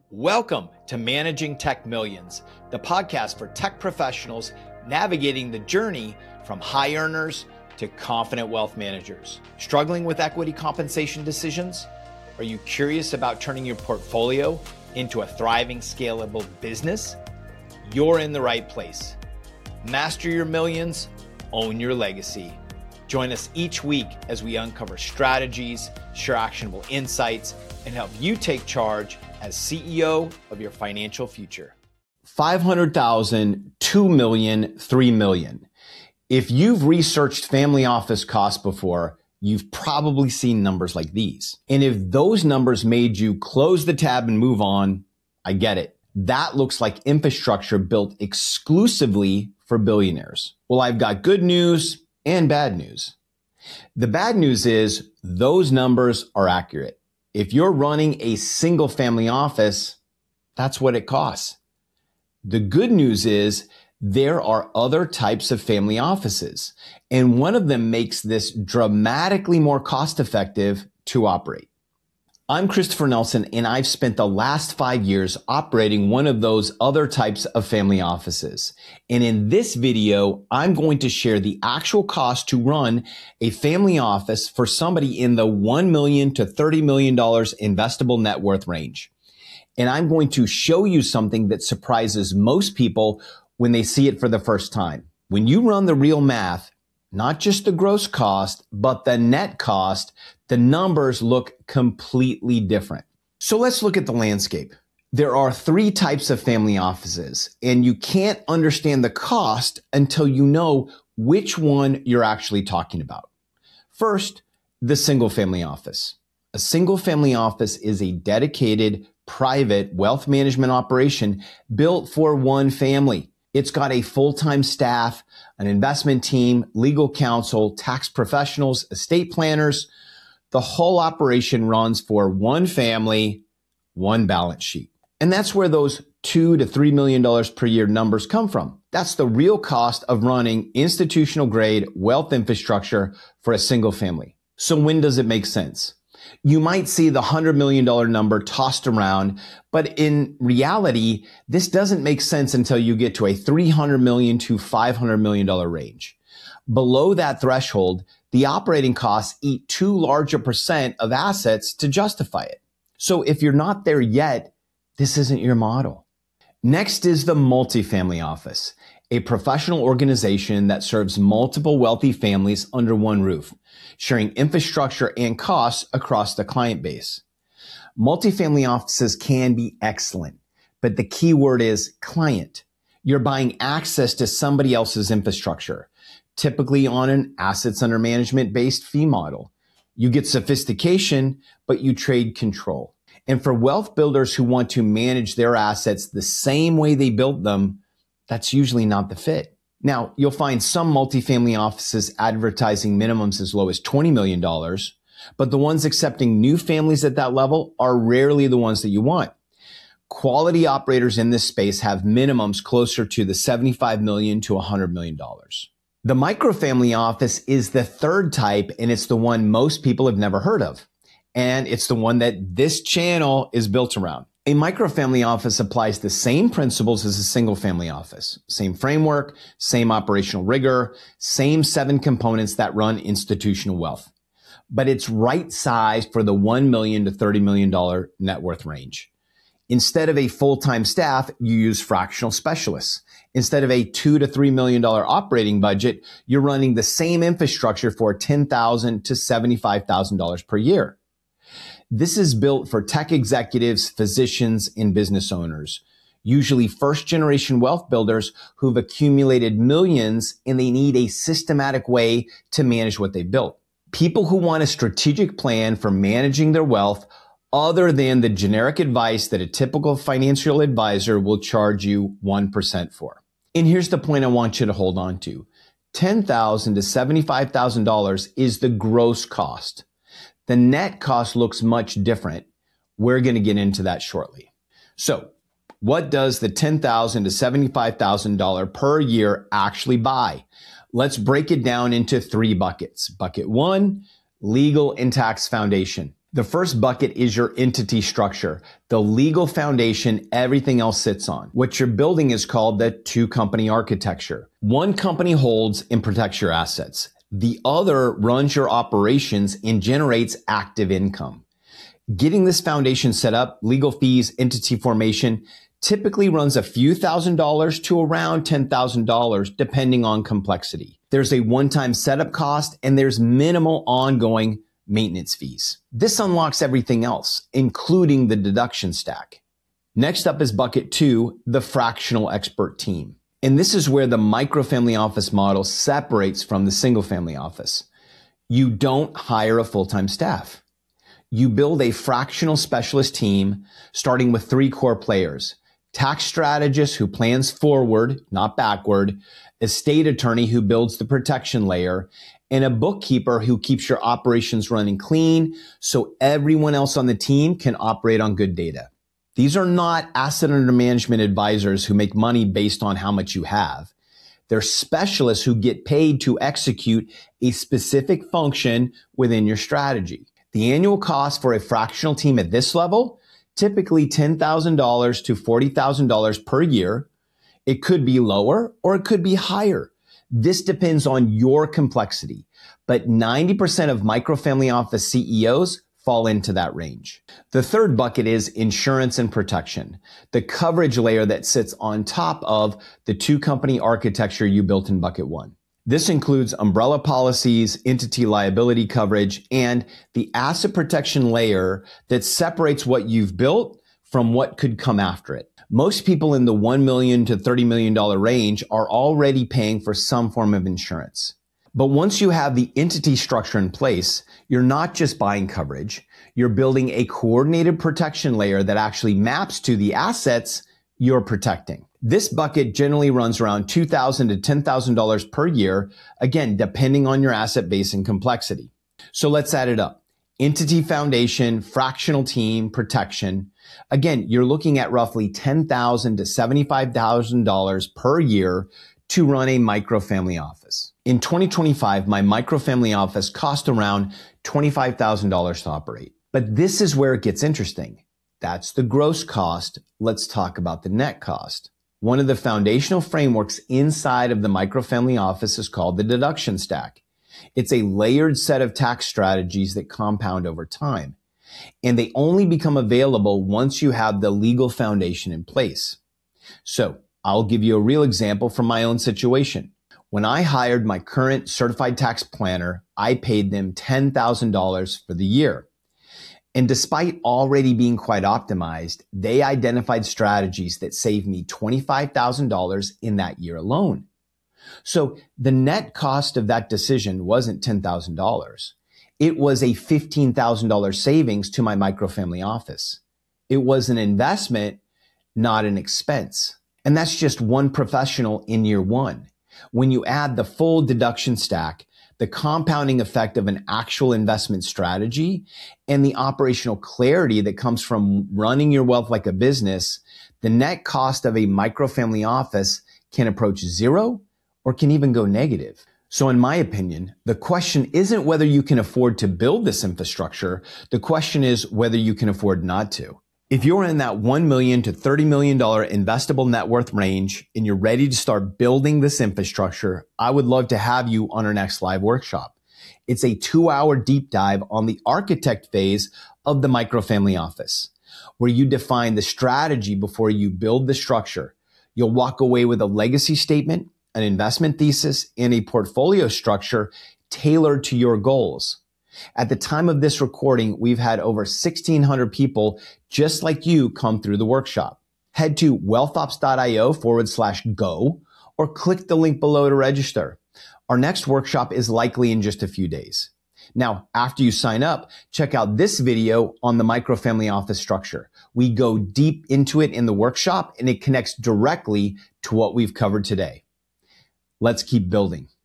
Welcome to Managing Tech Millions, the podcast for tech professionals navigating the journey from high earners to confident wealth managers. Struggling with equity compensation decisions? Are you curious about turning your portfolio into a thriving, scalable business? You're in the right place. Master your millions, own your legacy. Join us each week as we uncover strategies, share actionable insights, and help you take charge as CEO of your financial future. 500,000, 2 million, 3 million. If you've researched family office costs before, you've probably seen numbers like these. And if those numbers made you close the tab and move on, I get it. That looks like infrastructure built exclusively for billionaires. Well, I've got good news and bad news. The bad news is those numbers are accurate. If you're running a single family office, that's what it costs. The good news is there are other types of family offices, and one of them makes this dramatically more cost effective to operate. I'm Christopher Nelson, and I've spent the last 5 years operating one of those other types of family offices. And in this video, I'm going to share the actual cost to run a family office for somebody in the $1 million to $30 million investable net worth range. And I'm going to show you something that surprises most people when they see it for the first time. When you run the real math, not just the gross cost, but the net cost, the numbers look completely different. So let's look at the landscape. There are 3 types of family offices, and you can't understand the cost until you know which one you're actually talking about. First, the single family office. A single family office is a dedicated, private wealth management operation built for one family. It's got a full-time staff, an investment team, legal counsel, tax professionals, estate planners. The whole operation runs for one family, one balance sheet. And that's where those $2 to $3 million per year numbers come from. That's the real cost of running institutional grade wealth infrastructure for a single family. So when does it make sense? You might see the $100 million number tossed around, but in reality, this doesn't make sense until you get to a $300 million to $500 million range. Below that threshold, the operating costs eat too large a percent of assets to justify it. So if you're not there yet, this isn't your model. Next is the multifamily office, a professional organization that serves multiple wealthy families under one roof, sharing infrastructure and costs across the client base. Multifamily offices can be excellent, but the key word is client. You're buying access to somebody else's infrastructure, typically on an assets under management based fee model. You get sophistication, but you trade control. And for wealth builders who want to manage their assets the same way they built them, that's usually not the fit. Now, you'll find some multifamily offices advertising minimums as low as $20 million, but the ones accepting new families at that level are rarely the ones that you want. Quality operators in this space have minimums closer to the $75 million to $100 million. The microfamily office is the third type, and it's the one most people have never heard of. And it's the one that this channel is built around. A microfamily office applies the same principles as a single family office. Same framework, same operational rigor, same 7 components that run institutional wealth. But it's right sized for the $1 million to $30 million net worth range. Instead of a full-time staff, you use fractional specialists. Instead of a $2 to $3 million operating budget, you're running the same infrastructure for $10,000 to $75,000 per year. This is built for tech executives, physicians, and business owners, usually first-generation wealth builders who've accumulated millions and they need a systematic way to manage what they've built. People who want a strategic plan for managing their wealth other than the generic advice that a typical financial advisor will charge you 1% for. And here's the point I want you to hold on to. $10,000 to $75,000 is the gross cost. The net cost looks much different. We're going to get into that shortly. So what does the $10,000 to $75,000 per year actually buy? Let's break it down into 3 buckets. Bucket 1, legal and tax foundation. The first bucket is your entity structure, the legal foundation everything else sits on. What you're building is called the two-company architecture. One company holds and protects your assets. The other runs your operations and generates active income. Getting this foundation set up, legal fees, entity formation, typically runs a few $1,000s to around $10,000 depending on complexity. There's a one-time setup cost and there's minimal ongoing maintenance fees. This unlocks everything else, including the deduction stack. Next up is bucket 2, the fractional expert team. And this is where the microfamily office model separates from the single family office. You don't hire a full-time staff. You build a fractional specialist team starting with 3 core players: tax strategist who plans forward, not backward, estate attorney who builds the protection layer, and a bookkeeper who keeps your operations running clean so everyone else on the team can operate on good data. These are not asset under management advisors who make money based on how much you have. They're specialists who get paid to execute a specific function within your strategy. The annual cost for a fractional team at this level, typically $10,000 to $40,000 per year. It could be lower or it could be higher. This depends on your complexity, but 90% of microfamily office CEOs fall into that range. The third bucket is insurance and protection, the coverage layer that sits on top of the two-company architecture you built in bucket 1. This includes umbrella policies, entity liability coverage, and the asset protection layer that separates what you've built from what could come after it. Most people in the $1 million to $30 million range are already paying for some form of insurance. But once you have the entity structure in place, you're not just buying coverage, you're building a coordinated protection layer that actually maps to the assets you're protecting. This bucket generally runs around $2,000 to $10,000 per year, again, depending on your asset base and complexity. So let's add it up. Entity foundation, fractional team, protection. Again, you're looking at roughly $10,000 to $75,000 per year to run a microfamily office. In 2025, my microfamily office cost around $25,000 to operate. But this is where it gets interesting. That's the gross cost. Let's talk about the net cost. One of the foundational frameworks inside of the microfamily office is called the deduction stack. It's a layered set of tax strategies that compound over time, and they only become available once you have the legal foundation in place. So I'll give you a real example from my own situation. When I hired my current certified tax planner, I paid them $10,000 for the year. And despite already being quite optimized, they identified strategies that saved me $25,000 in that year alone. So the net cost of that decision wasn't $10,000. It was a $15,000 savings to my microfamily office. It was an investment, not an expense. And that's just one professional in year 1. When you add the full deduction stack, the compounding effect of an actual investment strategy, and the operational clarity that comes from running your wealth like a business, the net cost of a microfamily office can approach zero or can even go negative. So in my opinion, the question isn't whether you can afford to build this infrastructure. The question is whether you can afford not to. If you're in that $1 million to $30 million investable net worth range and you're ready to start building this infrastructure, I would love to have you on our next live workshop. It's a 2-hour deep dive on the architect phase of the microfamily office, where you define the strategy before you build the structure. You'll walk away with a legacy statement, an investment thesis, and a portfolio structure tailored to your goals. At the time of this recording, we've had over 1,600 people just like you come through the workshop. Head to wealthops.io/go or click the link below to register. Our next workshop is likely in just a few days. Now, after you sign up, check out this video on the microfamily office structure. We go deep into it in the workshop and it connects directly to what we've covered today. Let's keep building.